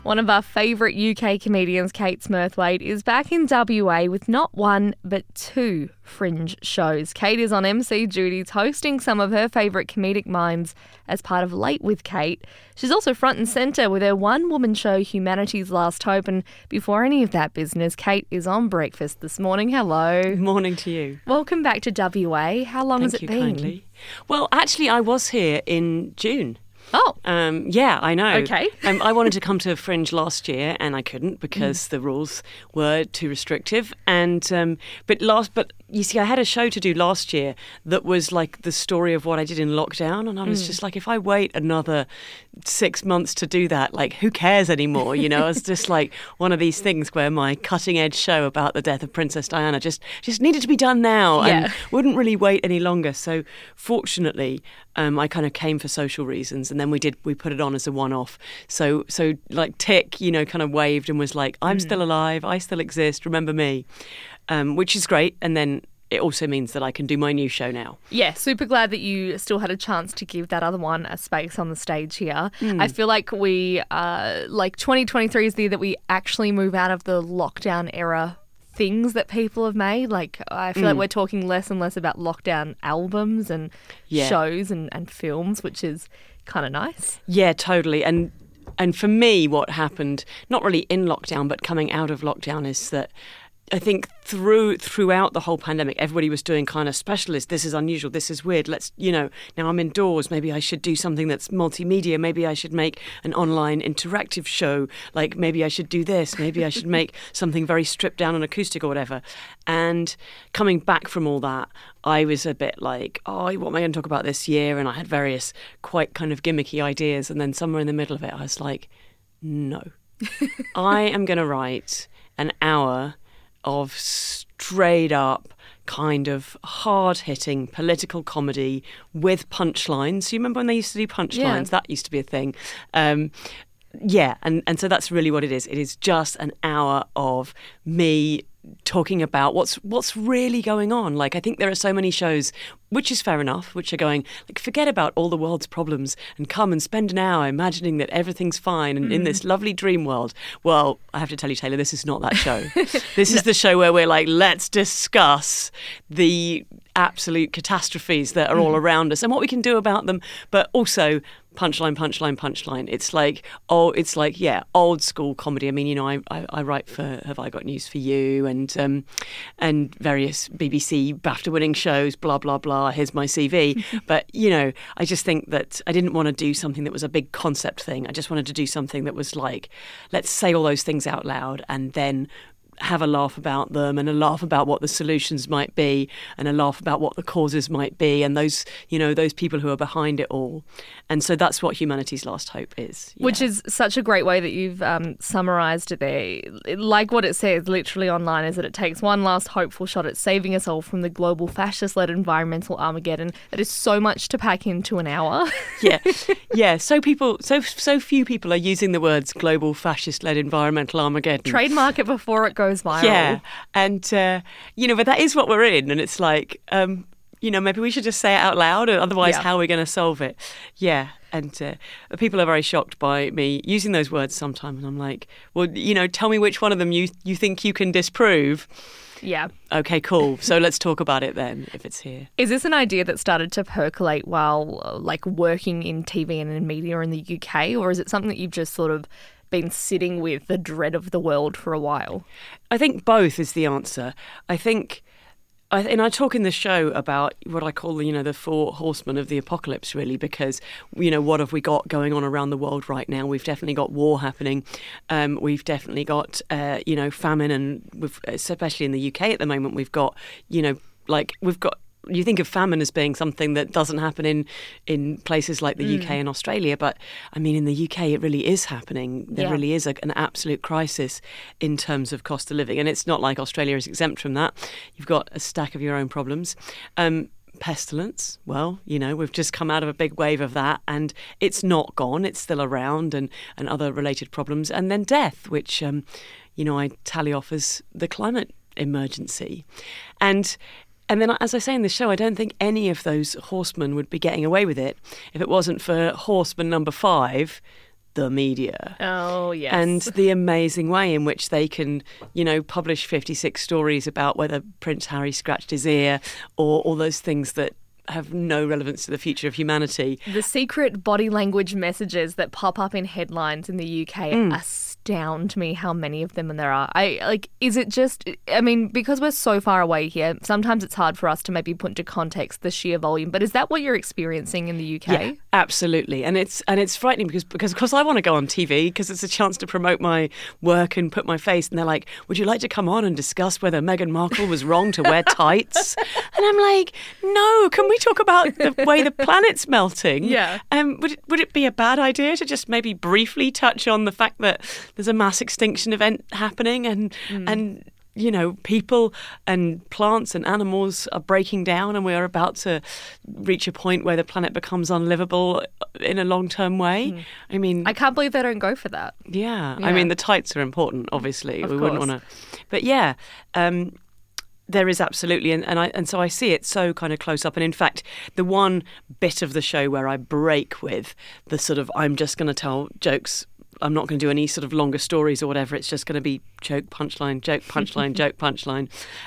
One of our favourite UK comedians, Kate Smurthwaite, is back in WA with not one but two Fringe shows. Kate is on MC duties hosting some of her favourite comedic minds as part of Late with Kate. She's also front and centre with her one-woman show, Humanity's Last Hope. And before any of that business, Kate is on breakfast this morning. Hello. Morning to you. Welcome back to WA. How long has it been? Thank you kindly. Well, actually, I was here in June. Oh. Yeah, I know. Okay. I wanted to come to Fringe last year and I couldn't because the rules were too restrictive. And but you see, I had a show to do last year that was like the story of what I did in lockdown, and I was just like, if I wait another 6 months to do that, like, who cares anymore? You know, it's just like one of these things where my cutting edge show about the death of Princess Diana just needed to be done now and wouldn't really wait any longer. So fortunately, I kind of came for social reasons, and then we put it on as a one-off. So like Tick, you know, kind of waved and was like, I'm still alive, I still exist, remember me, which is great. And then it also means that I can do my new show now. Yeah, super glad that you still had a chance to give that other one a space on the stage here. I feel like we, 2023 is the year that we actually move out of the lockdown era things that people have made. Like, I feel like we're talking less and less about lockdown albums and shows and films, which is kind of nice. Yeah, totally. And for me, what happened, not really in lockdown, but coming out of lockdown, is that I think throughout the whole pandemic, everybody was doing kind of specialist. This is unusual. This is weird. Let's, now I'm indoors. Maybe I should do something that's multimedia. Maybe I should make an online interactive show. Like, maybe I should do this. Maybe I should make something very stripped down and acoustic or whatever. And coming back from all that, I was a bit like, what am I going to talk about this year? And I had various quite kind of gimmicky ideas. And then somewhere in the middle of it, I was like, no, I am going to write an hour of straight up kind of hard-hitting political comedy with punchlines. You remember when they used to do punchlines? Yeah. That used to be a thing. And so that's really what it is. It is just an hour of me talking about what's really going on. Like, I think there are so many shows, which is fair enough, which are going, like, forget about all the world's problems and come and spend an hour imagining that everything's fine and in this lovely dream world. Well, I have to tell you, Taylor, this is not that show. This is the show where we're like, let's discuss the absolute catastrophes that are all around us and what we can do about them, but also punchline. It's like old school comedy. I mean, I write for Have I Got News for You and various BBC BAFTA winning shows, blah blah blah. Here's my CV. But I just think that I didn't want to do something that was a big concept thing. I just wanted to do something that was like, let's say all those things out loud and then have a laugh about them and a laugh about what the solutions might be and a laugh about what the causes might be and those people who are behind it all. And so that's what Humanity's Last Hope is. Yeah. Which is such a great way that you've summarised it there. Like what it says literally online is that it takes one last hopeful shot at saving us all from the global fascist-led environmental Armageddon. That is so much to pack into an hour. Yeah. So few people are using the words global fascist-led environmental Armageddon. Trademark it before it goes viral. Yeah, and but that is what we're in, and it's like, maybe we should just say it out loud, or otherwise, how are we going to solve it? Yeah, and people are very shocked by me using those words sometimes, and I'm like, well, tell me which one of them you think you can disprove. Yeah. Okay, cool. So let's talk about it then, if it's here. Is this an idea that started to percolate while working in TV and in media in the UK, or is it something that you've just sort of been sitting with the dread of the world for a while? I think both is the answer. I think, and I talk in the show about what I call, the four horsemen of the apocalypse, really, because, what have we got going on around the world right now? We've definitely got war happening. We've definitely got, famine, and especially in the UK at the moment, we've got, you think of famine as being something that doesn't happen in places like the UK and Australia, but I mean, in the UK, it really is happening. There really is an absolute crisis in terms of cost of living. And it's not like Australia is exempt from that. You've got a stack of your own problems. Pestilence, well, we've just come out of a big wave of that and it's not gone. It's still around and other related problems. And then death, which, I tally off as the climate emergency. And then, as I say in the show, I don't think any of those horsemen would be getting away with it if it wasn't for horseman number 5, the media. Oh, yes. And the amazing way in which they can, publish 56 stories about whether Prince Harry scratched his ear or all those things that have no relevance to the future of humanity. The secret body language messages that pop up in headlines in the UK astound me how many of them there are. Is it just, because we're so far away here, sometimes it's hard for us to maybe put into context the sheer volume, but is that what you're experiencing in the UK? Yeah, absolutely. And it's frightening because of course I want to go on TV because it's a chance to promote my work and put my face, and they're like, would you like to come on and discuss whether Meghan Markle was wrong to wear tights? And I'm like, no, can we talk about the way the planet's melting? Yeah. Would it be a bad idea to just maybe briefly touch on the fact that there's a mass extinction event happening and people and plants and animals are breaking down and we're about to reach a point where the planet becomes unlivable in a long-term way? I can't believe they don't go for that. Yeah. The tights are important, obviously. Of we course. wouldn't want to. But yeah, there is absolutely, and so I see it so kind of close up. And in fact, the one bit of the show where I break with the sort of, I'm just going to tell jokes, I'm not going to do any sort of longer stories or whatever, it's just going to be joke, punchline, joke, punchline, joke, punchline.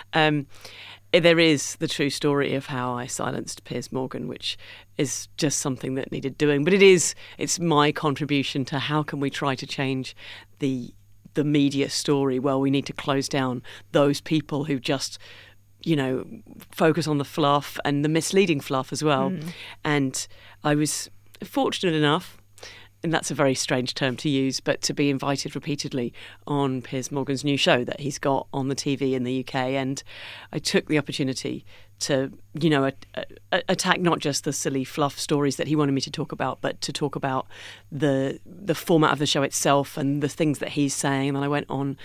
There is the true story of how I silenced Piers Morgan, which is just something that needed doing. But it's my contribution to how can we try to change the media story. Well, we need to close down those people who just, focus on the fluff and the misleading fluff as well. And I was fortunate enough, and that's a very strange term to use, but to be invited repeatedly on Piers Morgan's new show that he's got on the TV in the UK. And I took the opportunity to, attack not just the silly fluff stories that he wanted me to talk about, but to talk about the format of the show itself and the things that he's saying. And then I went on,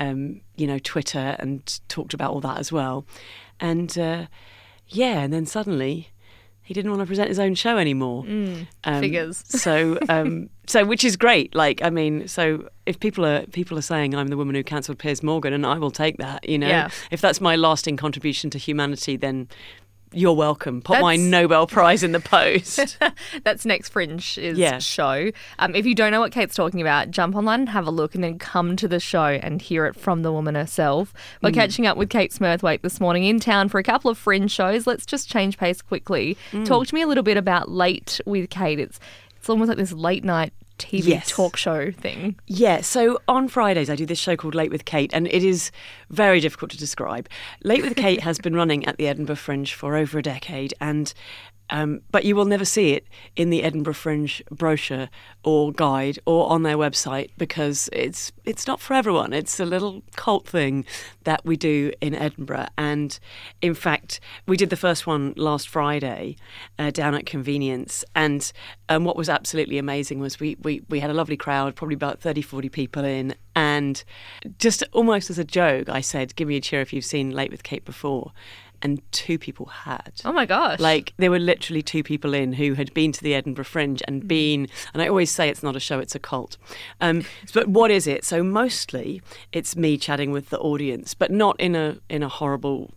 Twitter and talked about all that as well. And, and then suddenly he didn't want to present his own show anymore. Figures. So which is great. So if people are saying I'm the woman who cancelled Piers Morgan, and I will take that, Yeah. If that's my lasting contribution to humanity, then you're welcome. Put my Nobel Prize in the post. That's next Fringe's show. If you don't know what Kate's talking about, jump online and have a look and then come to the show and hear it from the woman herself. We're catching up with Kate Smurthwaite this morning in town for a couple of Fringe shows. Let's just change pace quickly. Talk to me a little bit about Late with Kate. It's almost like this late night TV talk show thing. Yeah, so on Fridays I do this show called Late with Kate, and it is very difficult to describe. Late with Kate has been running at the Edinburgh Fringe for over a decade, and but you will never see it in the Edinburgh Fringe brochure or guide or on their website because it's not for everyone. It's a little cult thing that we do in Edinburgh. And in fact, we did the first one last Friday down at Convenience. And what was absolutely amazing was we had a lovely crowd, probably about 30, 40 people in. And just almost as a joke, I said, give me a cheer if you've seen Late with Kate before. And 2 people had. Oh my gosh. There were literally 2 people in who had been to the Edinburgh Fringe and been, and I always say it's not a show, it's a cult. But what is it? So mostly it's me chatting with the audience, but not in a horrible,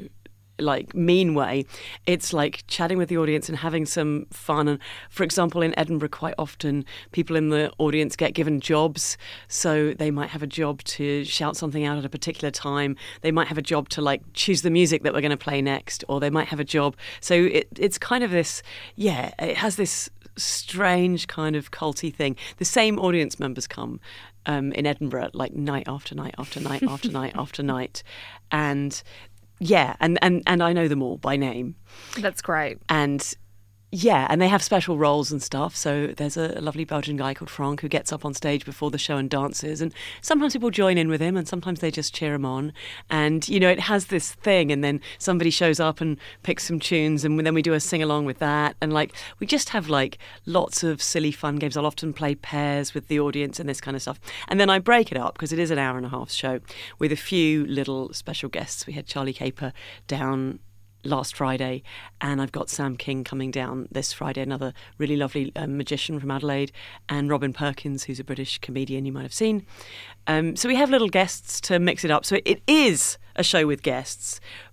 mean way. It's like chatting with the audience and having some fun. And for example, in Edinburgh, quite often people in the audience get given jobs. So they might have a job to shout something out at a particular time. They might have a job to choose the music that we're going to play next, or they might have a job. So it's kind of this, it has this strange kind of culty thing. The same audience members come in Edinburgh night after night after night after night after night. And and I know them all by name. That's great. And and they have special roles and stuff. So there's a lovely Belgian guy called Frank who gets up on stage before the show and dances. And sometimes people join in with him and sometimes they just cheer him on. And, it has this thing. And then somebody shows up and picks some tunes and then we do a sing-along with that. And, we just have, lots of silly fun games. I'll often play pairs with the audience and this kind of stuff. And then I break it up because it is an hour and a half show with a few little special guests. We had Charlie Caper down last Friday, and I've got Sam King coming down this Friday, another really lovely magician from Adelaide, and Robin Perkins, who's a British comedian you might have seen. So we have little guests to mix it up. So it is a show with guests,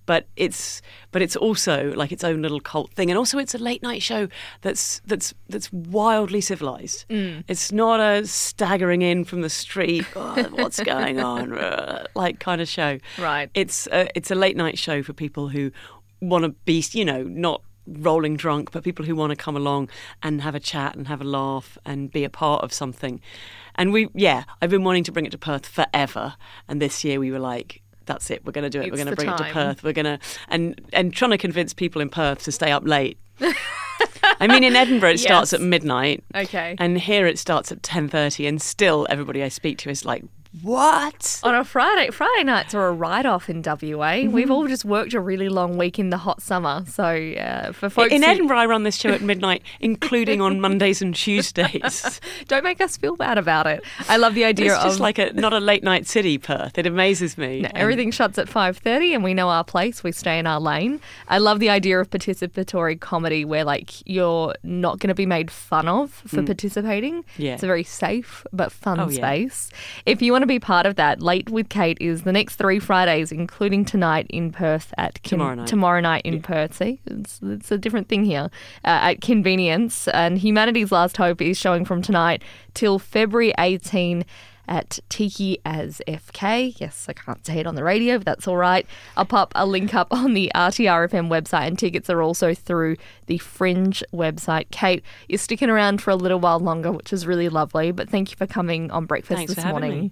but it's also like its own little cult thing, and also it's a late night show that's wildly civilized. It's not a staggering in from the street, oh, what's going on, like kind of show. Right. It's a late night show for people who want to be, not rolling drunk, but people who want to come along and have a chat and have a laugh and be a part of something. And I've been wanting to bring it to Perth forever, and this year we were like, that's it, we're going to do it. We're going to bring it to Perth. We're going to and trying to convince people in Perth to stay up late. I mean, in Edinburgh it starts at midnight. Okay. And here it starts at 10:30, and still everybody I speak to is like, what? On a Friday nights are a write-off in WA. We've all just worked a really long week in the hot summer. So for folks in Edinburgh, I run this show at midnight, including on Mondays and Tuesdays. Don't make us feel bad about it. I love the idea it's just like not a late night city, Perth. It amazes me. No, everything shuts at 5:30 and we know our place. We stay in our lane. I love the idea of participatory comedy where like you're not going to be made fun of for participating. Yeah. It's a very safe but fun space. If you want to be part of that, Late with Kate is the next 3 Fridays, including tonight in Perth at tomorrow night in Perth. See, it's a different thing here at Convenience. And Humanity's Last Hope is showing from tonight till February 18 at Tiki as FK. Yes, I can't say it on the radio, but that's all right. I'll pop a link up on the RTRFM website, and tickets are also through the Fringe website. Kate, you're sticking around for a little while longer, which is really lovely, but thank you for coming on Breakfast this morning.